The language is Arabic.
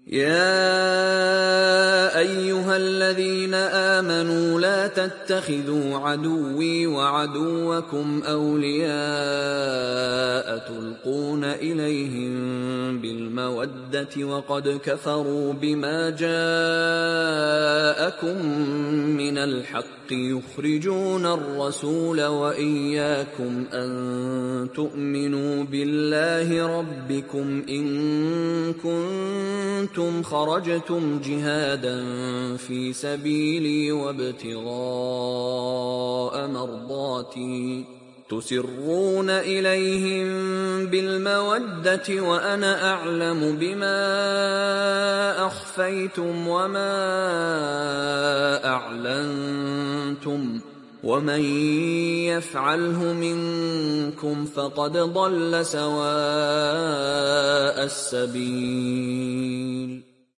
يا أيها الذين آمنوا لا تتخذوا عدوي وعدوكم أولياء تلقون إليهم بالمودة وقد كفروا بما جاءكم من الحق يخرجون الرسول وإياكم أن تؤمنوا بالله ربكم إن كنتم خرجتم جهادا في سبيلي وابتغاء مرضاتي تسرون إليهم بالمودة وأنا أعلم بما أخفيتم وما أعلنتم ومن يفعله منكم فقد ضل سواء السبيل.